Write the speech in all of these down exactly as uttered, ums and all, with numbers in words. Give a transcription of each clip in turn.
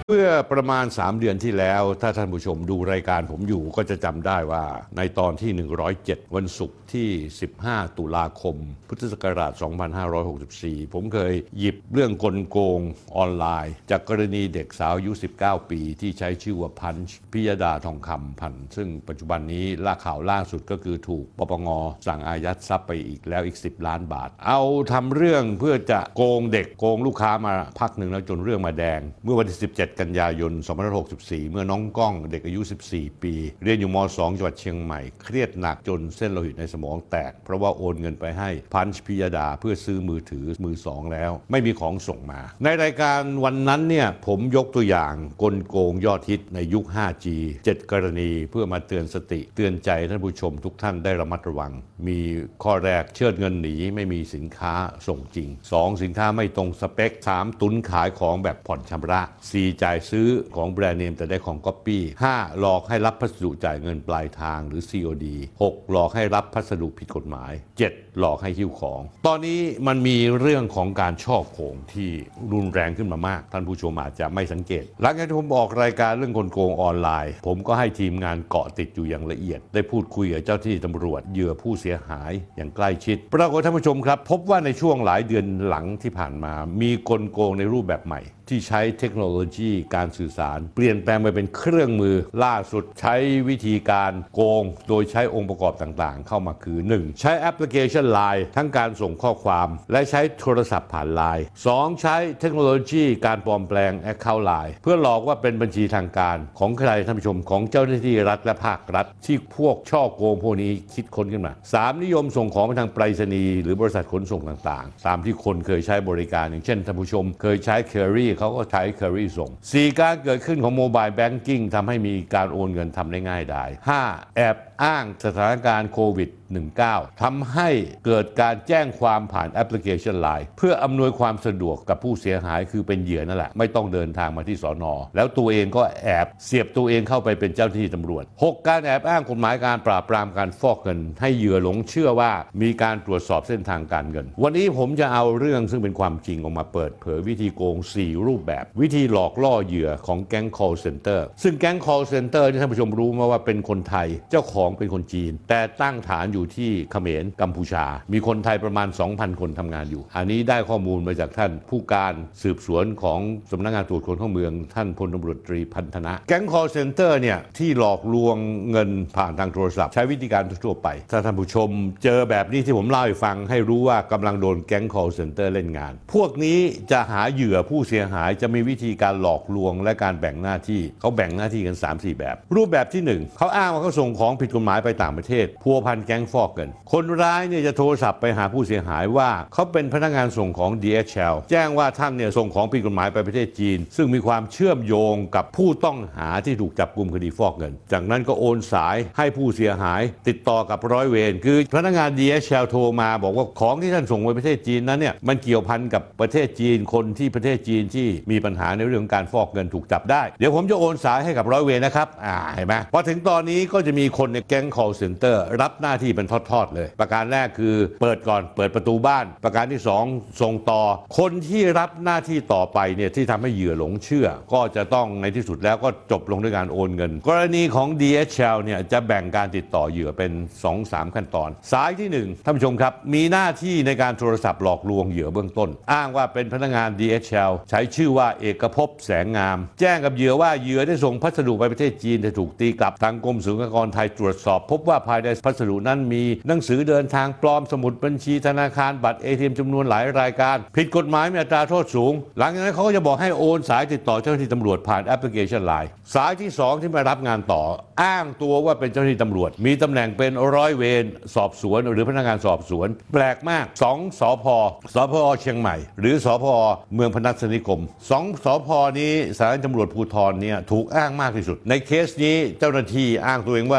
เมื่อประมาณสามเดือนที่แล้วถ้าท่านผู้ชมดูรายการผมอยู่ก็จะจำได้ว่าในตอนที่หนึ่งร้อยเจ็ดวันศุกร์ที่สิบห้าตุลาคมพุทธศักราชสองพันห้าร้อยหกสิบสี่ผมเคยหยิบเรื่องกลโกงออนไลน์จากกรณีเด็กสาวอายุสิบเก้าปีที่ใช้ชื่อว่าพันช์พิยดาทองคำพันธุ์ซึ่งปัจจุบันนี้ล่าข่าวล่าสุดก็คือถูกปปงสั่งอายัดทรัพย์ไปอีกแล้วอีกสิบล้านบาทเอาทำเรื่องเพื่อจะโกงเด็กโกงลูกค้ามาพักหนึ่งแล้วจนเรื่องมาแดงเมื่อวันที่สิบเจ็ดกันยายนสองพันห้าร้อยหกสิบสี่เมื่อน้องก้องเด็กอายุสิบสี่ปีเรียนอยู่ม สอง จังหวัดเชียงใหม่เครียดหนักจนเส้นโลหิตในสมองแตกเพราะว่าโอนเงินไปให้พันช์พิยดาเพื่อซื้อมือถือมือสองแล้วไม่มีของส่งมาในรายการวันนั้นเนี่ยผมยกตัวอย่างกลโกงยอดฮิตในยุค ห้าจี เจ็ด กรณีเพื่อมาเตือนสติเตือนใจท่านผู้ชมทุกท่านได้ระมัดระวังมีข้อแรกเชิดเงินหนีไม่มีสินค้าส่งจริงสองสินค้าไม่ตรงสเปคสามตุนขายของแบบผ่อนชำระสี่จ่ายซื้อของแบรนด์เนมแต่ได้ของก๊อปปี้ห้าหลอกให้รับพัสดุจ่ายเงินปลายทางหรือ ซี โอ ดี หกหลอกให้รับพัสดุผิดกฎหมายเจ็ดหลอกให้หิ้วของตอนนี้มันมีเรื่องของการช่อโกงที่รุนแรงขึ้นมามากท่านผู้ชมอาจจะไม่สังเกตหลังจากที่ผมออกรายการเรื่องกลโกงออนไลน์ผมก็ให้ทีมงานเกาะติดอยู่อย่างละเอียดได้พูดคุยกับเจ้าที่ตำรวจเหยื่อผู้เสียหายอย่างใกล้ชิดปรากฏท่านผู้ชมครับพบว่าในช่วงหลายเดือนหลังที่ผ่านมามีกลโกงในรูปแบบใหม่ที่ใช้เทคโนโลยีการสื่อสารเปลี่ยนแปลงไปเป็นเครื่องมือล่าสุดใช้วิธีการโกงโดยใช้องค์ประกอบต่างๆเข้ามาคือ หนึ่ง ใช้แอปพลิเคชัน ไลน์ ทั้งการส่งข้อความและใช้โทรศัพท์ผ่าน ไลน์ สอง ใช้เทคโนโลยีการปลอมแปลง Account ไลน์ เพื่อหลอกว่าเป็นบัญชีทางการของใครท่านผู้ชมของเจ้าหน้าที่รัฐและภาครัฐที่พวกช่อโกงพวกนี้คิดค้นขึ้นมา สาม นิยมส่งของไปทางไปรษณีย์หรือบริษัทขนส่งต่างๆตามที่คนเคยใช้บริการอย่างเช่นท่านผู้ชมเคยใช้ Curry เขาก็ใช้ Curry ส่ง สี่ การเกิดขึ้นของโมบายแบงกิ้งทำให้มีการโอนเงินทำได้ง่ายดาย ห้า แอบอ้างสถานการณ์โควิดสิบเก้า ทำให้เกิดการแจ้งความผ่านแอปพลิเคชัน ไลน์ เพื่ออำนวยความสะดวกกับผู้เสียหายคือเป็นเหยื่อนั่นแหละไม่ต้องเดินทางมาที่สน.แล้วตัวเองก็แอบเสียบตัวเองเข้าไปเป็นเจ้าหน้าที่ตำรวจ หก การแอบอ้างกฎหมายการปราบปรามการฟอกเงินให้เหยื่อหลงเชื่อว่ามีการตรวจสอบเส้นทางการเงินวันนี้ผมจะเอาเรื่องซึ่งเป็นความจริงออกมาเปิดเผยวิธีโกงสี่รูปแบบวิธีหลอกล่อเหยื่อของแก๊ง call center ซึ่งแก๊ง call center ที่ท่านผู้ชมรู้มาว่าเป็นคนไทยเจ้าของเป็นคนจีนแต่ตั้งฐานอยู่ที่เขมรกัมพูชามีคนไทยประมาณ สองพัน คนทำงานอยู่อันนี้ได้ข้อมูลมาจากท่านผู้การสืบสวนของสำนักงานตรวจคนเข้าเมืองท่านพลตำรวจตรีพันธนะแก๊ง call center เนี่ยที่หลอกลวงเงินผ่านทางโทรศัพท์ใช้วิธีการทั่วไปถ้าท่านผู้ชมเจอแบบนี้ที่ผมเล่าให้ฟังให้รู้ว่ากำลังโดนแก๊ง call center เล่นงานพวกนี้จะหาเหยื่อผู้เสียหายจะมีวิธีการหลอกลวงและการแบ่งหน้าที่เขาแบ่งหน้าที่กัน สามสี่ แบบรูปแบบที่หนึ่งเขาอ้างว่าเขาส่งของผิดกฎหมายไปต่างประเทศพัวพันแก๊งฟอกเงินคนร้ายเนี่ยจะโทรศัพท์ไปหาผู้เสียหายว่าเขาเป็นพนักงานส่งของ ดี เอช แอล แจ้งว่าท่านเนี่ยส่งของผิดกฎหมายไปประเทศจีนซึ่งมีความเชื่อมโยงกับผู้ต้องหาที่ถูกจับกุมคดีฟอกเงินจากนั้นก็โอนสายให้ผู้เสียหายติดต่อกับร้อยเวรคือพนักงาน ดี เอช แอล โทรมาบอกว่าของที่ท่านส่งไปประเทศจีนนั้นเนี่ยมันเกี่ยวพันกับประเทศจีนคนที่ประเทศจีนที่มีปัญหาในเรื่องการฟอกเงินถูกจับได้เดี๋ยวผมจะโอนสายให้กับร้อยเวรนะครับอ่าเห็นไหมพอถึงตอนนี้ก็จะมีคนในแก๊ง call center รับหน้าที่เป็นทอดๆเลยประการแรกคือเปิดก่อนเปิดประตูบ้านประการที่สองส่งต่อคนที่รับหน้าที่ต่อไปเนี่ยที่ทำให้เหยื่อหลงเชื่อก็จะต้องในที่สุดแล้วก็จบลงด้วยการโอนเงินกรณีของ ดี เอช แอล เนี่ยจะแบ่งการติดต่อเหยื่อเป็น สองถึงสาม ขั้นตอนสายที่หนึ่งท่านผู้ชมครับมีหน้าที่ในการโทรศัพท์หลอกลวงเหยื่อเบื้องต้นอ้างว่าเป็นพนักงาน ดี เอช แอล ใช้ชื่อว่าเอกภพแสงงามแจ้งกับเหยื่อว่าเหยื่อได้ส่งพัสดุไปประเทศจีนแต่ถูกตีกลับทางกรมศุลกากรไทยตรวจสอบพบว่าภายในพัสดุนั้นมีหนังสือเดินทางปลอมสมุดบัญชีธนาคารบัตร เอ ที เอ็ม จำนวนหลายรายการผิดกฎหมายมีอัตราโทษสูงหลังจากนั้นเขาก็จะบอกให้โอนสายติดต่อเจ้าหน้าที่ตำรวจผ่านแอปพลิเคชัน ไลน์ สายที่สองที่มารับงานต่ออ้างตัวว่าเป็นเจ้าหน้าที่ตำรวจมีตำแหน่งเป็นร้อยเวรสอบสวนหรือพนักงานสอบสวนแปลกมากสองสพสพเชียงใหม่หรือสพเมืองพนัสนิคมสองสพนี้สถานีตำรวจภูธรเนี่ยถูกอ้างมากที่สุดในเคสนี้เจ้าหน้าที่อ้างตัวเองว่าชื่อ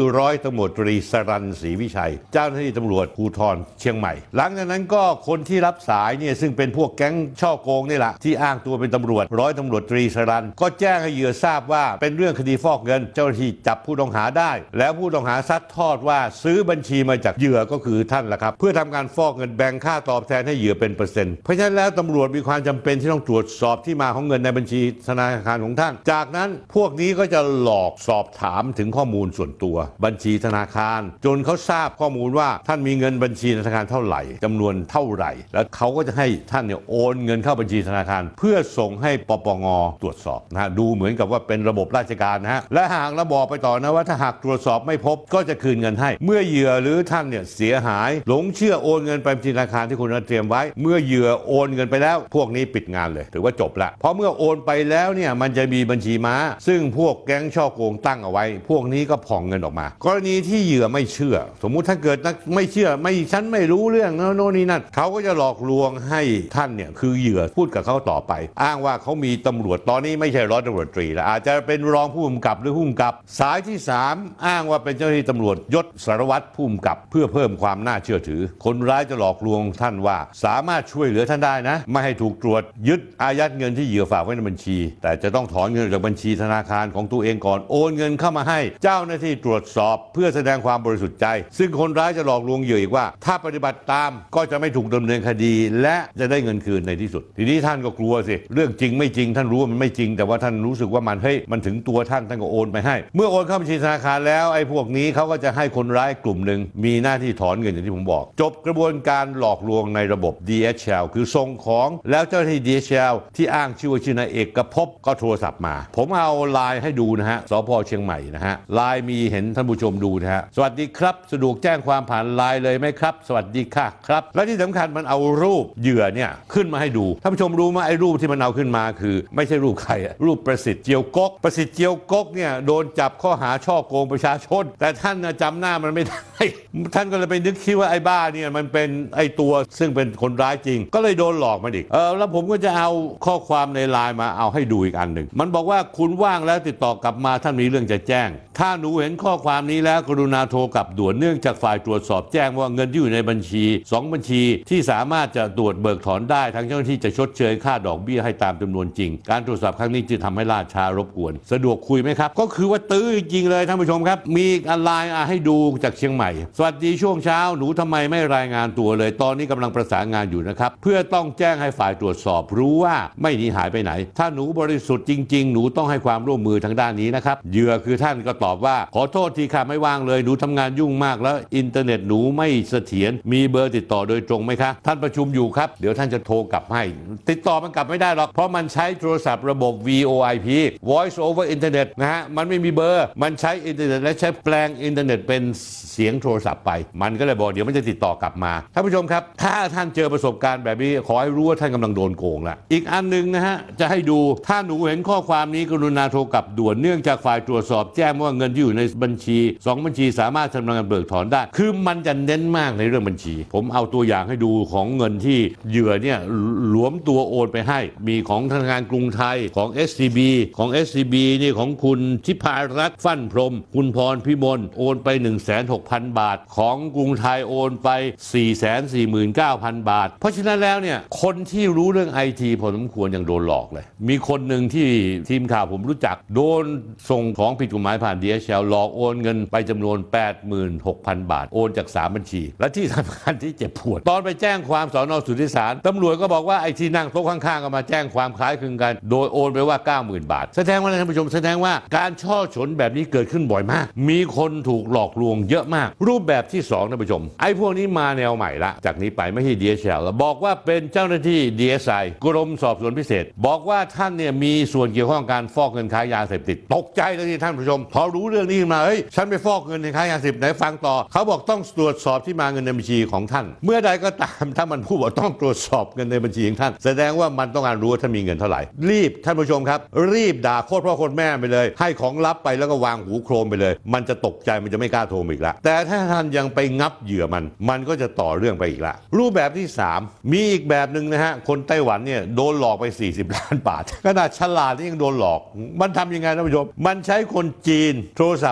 ร้อยตำรวจตรีสรัญศรีวิชัยเจ้าหน้าที่ตำรวจภูธรเชียงใหม่หลังจากนั้นก็คนที่รับสายเนี่ยซึ่งเป็นพวกแก๊งช่อโกงนี่แหละที่อ้างตัวเป็นตำรวจร้อยตำรวจตรีสรัญก็แจ้งให้เหยื่อทราบว่าเป็นเรื่องคดีฟอกเงินเจ้าหน้าที่จับผู้ต้องหาได้แล้วผู้ต้องหาซัดทอดว่าซื้อบัญชีมาจากเหยื่อก็คือท่านแหละครับเพื่อทำการฟอกเงินแบ่งค่าตอบแทนให้เหยื่อเป็นเปอร์เซ็นต์เพราะฉะนั้นแล้วตำรวจมีความจำเป็นที่ต้องตรวจสอบที่มาของเงินในบัญชีธนาคารของท่านจากนั้นพวกนี้ก็จะหลอกสอบถามถึงข้อมูลส่วนตัวบัญชีธนาคารจนเขาทราบข้อมูลว่าท่านมีเงินบัญชีธนาคารเท่าไหร่จำนวนเท่าไหร่แล้วเขาก็จะให้ท่านเนี่ยโอนเงินเข้าบัญชีธนาคารเพื่อส่งให้ปปงตรวจสอบนะฮะดูเหมือนกับว่าเป็นระบบราชการนะฮะและหากเราบอกไปต่อนะว่าถ้าหากตรวจสอบไม่พบก็จะคืนเงินให้เมื่อเหยื่อหรือท่านเนี่ยเสียหายหลงเชื่อโอนเงินไปบัญชีธนาคารที่คุณเตรียมไว้เมื่อเหยื่อโอนเงินไปแล้วพวกนี้ปิดงานเลยถือว่าจบละเพราะเมื่อโอนไปแล้วเนี่ยมันจะมีบัญชีม้าซึ่งพวกแก๊งช่อโกงตั้งเอาไว้พวกนี้ก็ผ่องเงินออกมากรณีที่เหยื่อไม่เชื่อสมมุติถ้าเกิดไม่เชื่อไม่ฉันไม่รู้เรื่องโน่นนี่นั่นเขาก็จะหลอกลวงให้ท่านเนี่ยคือเหยื่อพูดกับเขาต่อไปอ้างว่าเขามีตำรวจตอนนี้ไม่ใช่ร้อยตำรวจตรีแล้วอาจจะเป็นรองผู้กำกับหรือผู้กำกับสายที่สามอ้างว่าเป็นเจ้าหน้าที่ตำรวจยศสารวัตรผู้กำกับเพื่อเพิ่มความน่าเชื่อถือคนร้ายจะหลอกลวงท่านว่าสามารถช่วยเหลือท่านได้นะไม่ให้ถูกตรวจยึดอายัดเงินที่เหยื่อฝากไว้ในบัญชีแต่จะต้องถอนเงินจากบัญชีธนาคารของตัวเองก่อนโอนเงินเข้ามาให้เจ้าหน้าที่ตรวจสอบเพื่อแสดงความบริสุทธิ์ใจซึ่งคนร้ายจะหลอกลวงเหยื่ออีกว่าถ้าปฏิบัติตามก็จะไม่ถูกดำเนินคดีและจะได้เงินคืนในที่สุดทีนี้ท่านก็กลัวสิเรื่องจริงไม่จริงท่านรู้ว่ามันไม่จริงแต่ว่าท่านรู้สึกว่ามันเฮ้ยมันถึงตัวท่านท่านก็โอนไปให้เมื่อโอนเข้าบัญชีธนาคารแล้วไอ้พวกนี้เขาก็จะให้คนร้ายกลุ่มหนึ่งมีหน้าที่ถอนเงินอย่างที่ผมบอกจบกระบวนการหลอกลวงในระบบ ดี เอช แอล คือส่งของแล้วเจ้าหน้าที่ ดี เอช แอล ที่อ้างชื่อว่าชื่อนายเอกภพก็โทรศัพท์มาผมเอาไลน์ให้ดูนะฮะสภ.เชียงใหม่นะฮะไลน์มีเห็นท่านผู้ชมดูนะฮะสวัสดีครับสะดวกแจ้งความผ่านไลน์เลยไหมครับสวัสดีค่ะครับและที่สำคัญมันเอารูปเหยื่อเนี่ยขึ้นมาให้ดูท่านผู้ชมรู้ไหมไอ้รูปที่มันเอาขึ้นมาคือไม่ใช่รูปใครรูปประสิทธิ์เจียวกกประสิทธิ์เจียวกกเนี่ยโดนจับข้อหาช่อโกงประชาชนแต่ท่านจำหน้ามันไม่ได้ท่านก็เลยไปนึกคิดว่าไอ้บ้าเนี่ยมันเป็นไอ้ตัวซึ่งเป็นคนร้ายจริงก็เลยโดนหลอกมาอีกเออแล้วผมก็จะเอาข้อความในไลน์มาเอาให้ดูอีกอันหนึ่งมันบอกว่าคุณว่างแล้วติดต่อกลับมาท่านมีเรื่องจะแจ้งถ้าหนูเห็นข้อความนี้แล้วกรุณาโทรกลับด่วนเนื่องจากฝ่ายตรวจสอบแจ้งว่าเงินที่อยู่ในบัญชีสองบัญชีที่สามารถจะตรวจเบิกถอนได้ทางเจ้าหน้าที่จะชดเชยค่าดอกเบี้ยให้ตามจำนวนจริงการตรวจสอบครั้งนี้จะทำให้ล่าช้ารบกวนสะดวกคุยไหมครับก็คือว่าตื้อจริงเลยท่านผู้ชมครับมีออนไลน์ให้ดูจากเชียงใหม่สวัสดีช่วงเช้าหนูทำไมไม่รายงานตัวเลยตอนนี้กำลังประสานงานอยู่นะครับเพื่อต้องแจ้งให้ฝ่ายตรวจสอบรู้ว่าไม่หนีหายไปไหนถ้าหนูบริสุทธิ์จริงๆหนูต้องให้ความร่วมมือทางด้านนี้นะครับเหยื่อคือท่านก็ตอบว่าขอโทษทีค่ะไม่ว่างเลยหนูทำงานยุ่งมากแล้วอินเทอร์เน็ตหนูไม่เสถียรมีเบอร์ติดต่อโดยตรงไหมคะท่านประชุมอยู่ครับเดี๋ยวท่านจะโทรกลับให้ติดต่อมันกลับไม่ได้หรอกเพราะมันใช้โทรศัพท์ระบบ วี โอ ไอ พี Voice over Internet นะฮะมันไม่มีเบอร์มันใช้อินเทอร์เน็ตและใช้แปลงอินเทอร์เน็ตเป็นเสียงโทรศัพท์ไปมันก็เลยบอกเดี๋ยวมันจะติดต่อกลับมาท่านผู้ชมครับถ้าท่านเจอประสบการณ์แบบนี้ขอให้รู้ว่าท่านกำลังโดนโกงละอีกอันนึงนะฮะจะให้ดูถ้าหนูเห็นข้อความนี้กรุณาโทรกลับด่วนเนื่องจากฝ่ายตรวจสอบแจ้งว่าเงินที่อยู่ในบัญชีสองบัญชีสามารถทำการเบิกถอนได้คือมันจะเน้นมากในเรื่องบัญชีผมเอาตัวอย่างให้ดูของเงินที่เหยื่อเนี่ยหลวมตัวโอนไปให้มีของธนาคารกรุงไทยของ เอส ซี บี ของ เอส ซี บี นี่ของคุณทิพารัตน์ฟั่นพรหมคุณพรพิมลโอนไป หนึ่งแสนหกพัน บาทของกรุงไทยโอนไป สี่แสนสี่หมื่นเก้าพัน บาทเพราะฉะนั้นแล้วเนี่ยคนที่รู้เรื่อง ไอ ที พอสมควรยังโดนหลอกเลยมีคนหนึ่งที่ทีมข่าวผมรู้จักโดนส่งของผิดกฎหมายผ่าน ดี เอช แอล หลอกโอนเงินไปจำนวน แปดหมื่นหกพัน บาทโอนจากสามบัญชีและที่สำคัญที่เจ็บปวดตอนไปแจ้งความสน.สุทธิสารตำรวจก็บอกว่าไอ้ที่นั่งโต๊ะข้างๆก็มาแจ้งความคล้ายคลึงกันโดยโอนไปว่า เก้าหมื่น บาทแสดงว่าท่านผู้ชมแสดงว่าการช่อฉนแบบนี้เกิดขึ้นบ่อยมากมีคนถูกหลอกลวงเยอะมากรูปแบบที่สองท่านผู้ชมไอ้พวกนี้มาแนวใหม่ละจากนี้ไปไม่ใช่ ดี เอช แอล แล้วบอกว่าเป็นเจ้าหน้าที่ ดี เอส ไอ กรมสอบสวนพิเศษบอกว่าท่านเนี่ยมีส่วนเกี่ยวข้องการฟอกเงินค้ายาเสพติดตกใจเลยที่ท่านผู้ชมพอรู้เรื่องนี้มาเฮ้ยฉันไปฟอกเงินในค้ายาเสพติดไหนฟังต่อเขาบอกต้องตรวจสอบที่มาเงินในบัญชีของท่านเมื่อใดก็ตามถ้ามันพูดว่าต้องตรวจสอบเงินในบัญชีของท่านแสดงว่ามันต้องการรู้ว่าท่านมีเงินเท่าไหร่รีบท่านผู้ชมครับรีบด่าโคตรพ่อโคตรแม่ไปเลยให้ของลับไปแล้วก็วางหูโครมไปเลยมันจะตกใจมันจะไม่กล้าโทรอีกละแต่ถ้าท่านยังไปงับเหยื่อมันมันก็จะต่อเรื่องไปอีกละรูปแบบที่สามมีอีกแบบหนึ่งนะฮะคนไต้หวันเนี่ยโดนหลอกไปสี่สิบล้านบาทขนาดฉลาดนี่ยังโดนหลอกมันทำยังไงท่านผู้ชมมันใช้คนจีนโทรศัพท์มา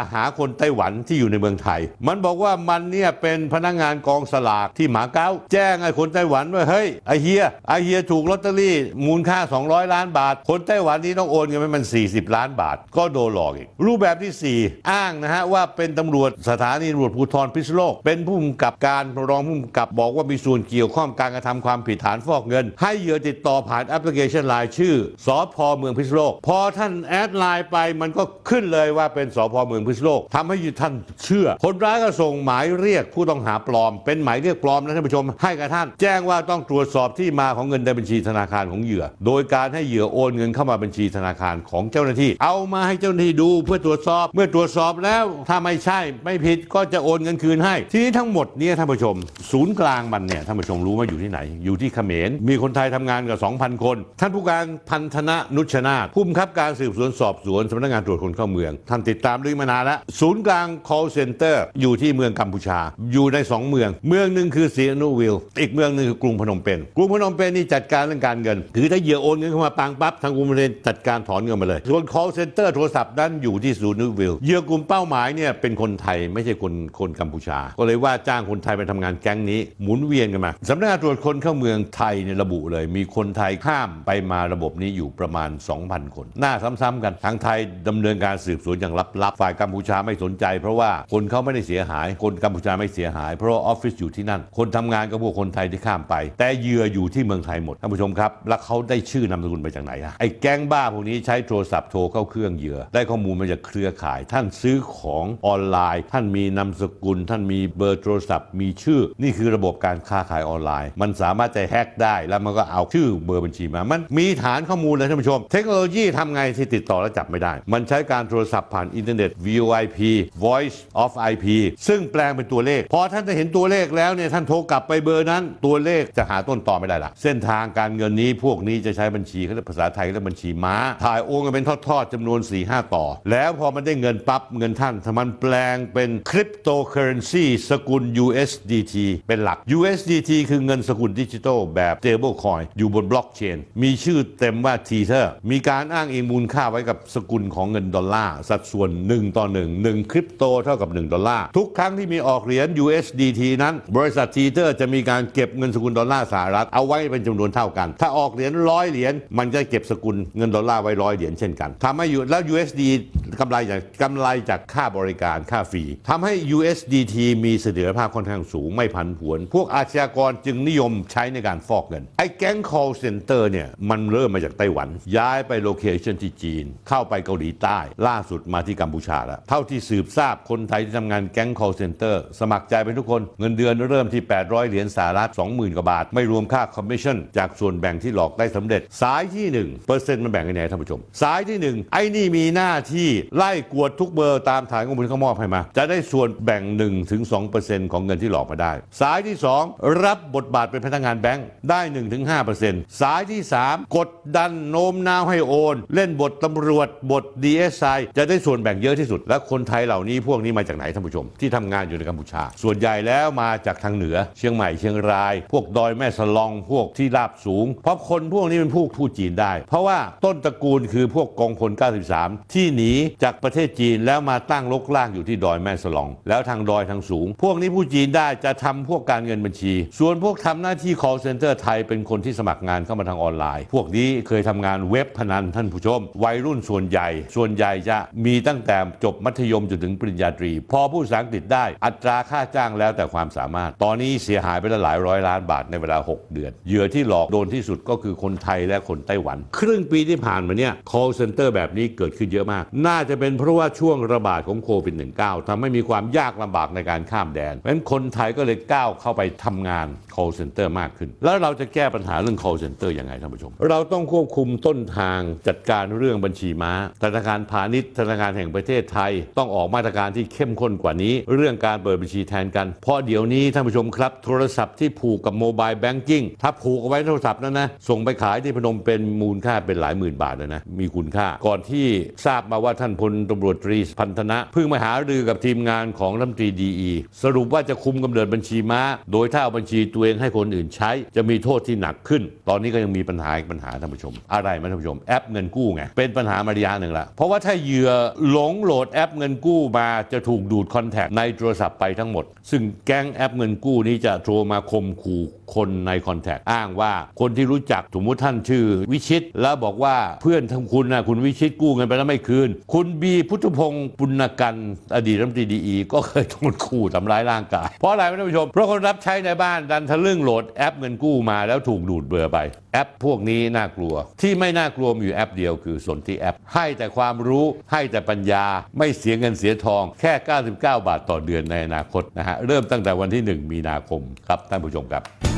หาคนไต้หวันที่อยู่ในเมืองไทยมันบอกว่ามันเนี่ยเป็นพนักงานกองสลากที่หมาเก๊าแจ้งไอ้คนไต้หวันว่าเฮ้ยไอ้เฮียไอ้เฮียถูกลอตเตอรี่มูลค่าสองร้อยล้านบาทคนไต้หวันนี้ต้องโอนเงินไปมันสี่สิบล้านบาทก็โดนหลอกอีกรูปแบบที่สี่อ้างนะฮะว่าเป็นตำรวจสถานีตำรวจภูธรพิษณุโลกเป็นผู้กำกับการรองผู้กำกับบอกว่ามีส่วนเกี่ยวข้องการกระทำความผิดฐานฟอกเงินให้เหยื่อติดต่อผ่านแอปพลิเคชันไลน์ชื่อสพเมืองพิษณุโลกพอท่านแอดไลน์ไปมันก็ขึ้นเลยว่าเป็นสพเมืองพิษณุโลกทำให้ท่านเชื่อคนร้ายก็ส่งหมายเรียกผู้ต้องหาปลอมเป็นหมายเรียกปลอมนะท่านผู้ชมให้กับท่านแจ้งว่าต้องตรวจสอบที่มาของเงินในบัญชีธนาคารของเหยื่อโดยการให้เหยื่อโอนเงินเข้ามาบัญชีธนาคารของเจ้าหน้าที่เอามาให้เจ้าหน้าที่ดูเพื่อตรวจสอบเมื่อตรวจสอบแล้วถ้าไม่ใช่ไม่ผิดก็จะโอนเงินคืนให้ทีนี้ทั้งหมดนี้ท่านผู้ชมศูนย์กลางมันเนี่ยท่านผู้ชมรู้ว่าอยู่ที่ไหนอยู่ที่เขมรมีคนไทยทำงานกับ สองพัน คนท่านผู้การพันธนะนุชนาถผู้บังคับการสืบสวนสอบสวนสำนักงานตรวจคนเข้าเมืองท่านติดตามเรื่องมานานแล้วศูนย์กลาง call center อยู่ที่เมืองกัมพูชาอยู่ในสองเมืองเมืองหนึ่งคือซีนูวิลอีกเมืองหนึ่งคือกรุงพนมเปญกรุงพนมเปญนี่จัดการเรื่องการเงินคือถ้าเหยื่อโอนเงินเข้ามาปังปั๊บทางกรุงพนมเปญจัดการถอนเงินมาเลยส่วน call center โทรศัพท์นั้นอยู่ที่ซีนูวิลเหยื่อกลุ่มเป้าหมายเนี่ยเป็นคนไทยไม่ใช่คนคนกัมพูชาก็เลยว่าจ้างคนไทยไปทำงานแก๊งนี้หมุนเวียนกันมาสำนักงานตรวจคนเข้าเมืองไทยเนี่ยระบุเลยมีคนไทยข้ามไปมาระบบนี้อยู่ประมาณ สองพัน คนหน้าซ้ำๆกันทางไทยดำเนินการสืบสวนอย่างลับๆฝ่ายกัมพูชาไม่สนใจเพราะว่าคนเขาไม่ได้เสียหายคนกัมพูชาไม่เสียหายเพราะว่าออฟฟิศอยู่ที่นั่นคนทำงานก็พวกคนไทยที่ข้ามไปแต่เหยื่ออยู่ที่เมืองไทยหมดท่านผู้ชมครับแล้วเขาได้ชื่อนามสกุลไปจากไหนอะไอ้แก๊งบ้าพวกนี้ใช้โทรศัพท์โทรเข้าเครื่องเหยื่อได้ข้อมูลมาจากเครือข่ายท่านซื้อของออนไลน์ท่านมีนามสกุลท่านมีเบอร์โทรศัพท์มีชื่อนี่คือระบบการค้าขายออนไลน์มันสามารถจะแฮกได้แล้วมันก็เอาชื่อเบอร์บัญชีมามันมีฐานข้อมูลเลยท่านผู้ชมเทคโนโลยีทำไงที่ติดต่อแล้วจับไม่ได้มันใช้การโทรศัพท์ผ่านอินเทอร์เน็ต วี โอ ไอ พี Voice of ไอ พี ซึ่งแปลงเป็นตัวเลขพอท่านจะเห็นตัวเลขแล้วเนี่ยท่านโทรกลับไปเบอร์นั้นตัวเลขจะหาต้นตอไม่ได้ละเส้นทางการเงินนี้พวกนี้จะใช้บัญชีเขาเรียกภาษาไทยเรียกบัญชีม้าถ่ายโอนกันเป็นทอดๆจำนวน สี่ห้า ต่อแล้วพอมันได้เงินปั๊บเงินท่านถ้ามันแปลงเป็นคริปโตเคอเรนซีสกุล ยู เอส ดี ที เป็นหลัก ยู เอส ดี ที คือเงินสกุลดิจิทัลแบบ stablecoin อยู่บนบล็อกเชนมีชื่อเต็มว่า Tether มีการอ้างอิงมูลค่าไว้กับสกุลของเงินดอลลาร์สัดส่วนหนึ่งต่อหนึ่ง หนึ่งคริปโตเท่ากับหนึ่งดอลลาร์ทุกครั้งที่มีออกเหรียญ ยู เอส ดี ที นั้นบริษัท Tether จะมีการเก็บเงินสกุลดอลลาร์สหรัฐเอาไว้เป็นจำนวนเท่ากันถ้าออกเหรียญร้อยเหรียญมันจะเก็บสกุลเงินดอลลาร์ไว้ร้อยเหรียญเช่นกันทำให้อยู่แล้ว ยู เอส ดี กำไรจากกำไรจากค่าบริการค่าฟรีทำให้ ยู เอส ดี ที มีเสถียรภาพค่อนข้างสูงไม่ผันผวนพวกอาชญากรจึงนิยมใช้ในการฟอกเงินไอ้แก๊ง call center เนี่ยมันเริ่มมาจากไต้หวันย้ายไปโลเคชั่นที่จีนเข้าไปเกาหลีใต้ล่าสุดมาที่กัมพูชาแล้วเท่าที่สืบทราบคนไทยที่ทำงานแก๊ง call center สมัครใจเป็นทุกคนเงินเดือนเริ่มที่แปดร้อยเหรียญสหรัฐ สองหมื่น กว่าบาทไม่รวมค่าคอมมิชชั่นจากส่วนแบ่งที่หลอกได้สำเร็จสายที่หนึ่งเปอร์เซ็นต์มันแบ่งกันยังไงท่านผู้ชมสายที่หนึ่งไอ้นี่มีหน้าที่ไล่กวดทุกเบอร์ตามฐานข้อมูลเขามอบให้มาจะได้ส่วนแบ่ง หนึ่งถึงสองเปอร์เซ็นต์ ของเงินที่หลอกมาได้สายที่สองรับบทบาทเป็นพนักงานแบงค์ได้ หนึ่งถึงห้าเปอร์เซ็นต์ สายที่สามกดดันโน้มน้าวให้โอนเล่นบทตำรวจบท ดี เอส ไอ จะได้ส่วนแบ่งเยอะที่สุดและคนไทยเหล่านี้พวกนี้มาจากไหนท่านผู้ชมที่ทำงานอยู่ในกัมพูชาส่วนใหญ่แล้วมาจากทางเหนือเชียงใหม่เชียงรายพวกดอยแม่สลองพวกที่ราบสูงเพราะคนพวกนี้เป็นพวกพูดจีนได้เพราะว่าต้นตระกูลคือพวกกองพลเก้าสิบสามที่หนีจากประเทศจีนแล้วมาตั้งรกรากอยู่ที่ดอยแม่สลองแล้วทางดอยทางสูงพวกนี้พูดจีนได้จะทำพวกการเงินบัญชีส่วนพวกทำหน้าที่ call center ไทยเป็นคนที่สมัครงานเข้ามาทางออนไลน์พวกนี้เคยทำงานเว็บพนันท่านผู้ชมวัยรุ่นส่วนใหญ่ส่วนใหญ่จะมีตั้งแต่จบมัธยมจนถึงปริญญาตรีพอพูดภาษาอังกฤษได้อัตราค่าจ้างแล้วแต่ความสามารถตอนนี้เสียหายไปหลายร้อยล้านบาทในเวลาหกเดือนเหยื่อที่หลอกโดนที่สุดก็คือคนไทยและคนไต้หวันครึ่งปีที่ผ่านมาเนี่ย call center แบบนี้เกิดขึ้นเยอะมากน่าจะเป็นเพราะว่าช่วงระบาดของโควิด สิบเก้า ทำให้มีความยากลำบากในการข้ามแดนเพราะฉะนั้นคนไทยก็เลยก้าวเข้าไปทำงาน call center มากขึ้นแล้วเราจะแก้ปัญหาเรื่อง call center ยังไงท่านผู้ชมเราต้องควบคุมต้นทางจัดการเรื่องบัญชีม้าธนาคารพาณิชย์ธนาคารแห่งประเทศไทยต้องออกมาตรการที่เข้มข้นกว่านี้เรื่องการเปิดบัญชีแทนกันเพราะเดี๋ยวนี้ท่านผู้ชมครับโทรศัพท์ที่ผูกกับโมบายแบงกิ้งถ้าผูกเอาไว้โทรศัพท์นั้นนะส่งไปขายที่พนมเป็นมูลค่าเป็นหลายหมื่นบาทเลยนะมีคุณค่าก่อนที่ทราบมาว่าท่านพลตำรวจตรีพันธนะเพิ่งมาหารือกับทีมงานของรัฐมนตรีดีอีสรุปว่าจะคุมกำเนิดบัญชีม้าโดยถ้าเอาบัญชีตัวเองให้คนอื่นใช้จะมีโทษที่หนักขึ้นตอนนี้ก็ยังมีปัญหาอีกปัญหาท่านผู้ชมอะไรไหมท่านผู้ชมแอปเงินกู้ไงเป็นปัญหามาระยะหนึ่งละเพราะว่าถ้าเหยื่อหลงโหลดดแอปเงินกู้มาจะถูกดูดคอนแทคในโทรศัพท์ไปทั้งหมดซึ่งแก๊งแอปเงินกู้นี้จะโทรมาข่มขู่คนในคอนแทคอ้างว่าคนที่รู้จักสมมติท่านชื่อวิชิตแล้วบอกว่าเพื่อนทั้งคุณนะคุณวิชิตกู้เงินไปแล้วไม่คืนคุณบีพุทธพงศ์ปุณกันอดีตรัฐมนตรีดีอีก็เคยโดนขู่ทำร้ายร่างกายเพราะอะไรท่านผู้ชมเพราะคนรับใช้ในบ้านดันทะลึ่งโหลดแอปเงินกู้มาแล้วถูกดูดเบอร์ไปแอปพวกนี้น่ากลัวที่ไม่น่ากลัวมีอยู่แอปเดียวคือสนธิแอปให้แต่ความรู้ให้แต่ปัญญาไม่เสียเงินเสียทองแค่เก้าสิบเก้าบาทต่อเดือนในอนาคตนะฮะเริ่มตั้งแต่วันที่หนึ่งมีนาคมครับท่านผู้ชมครับ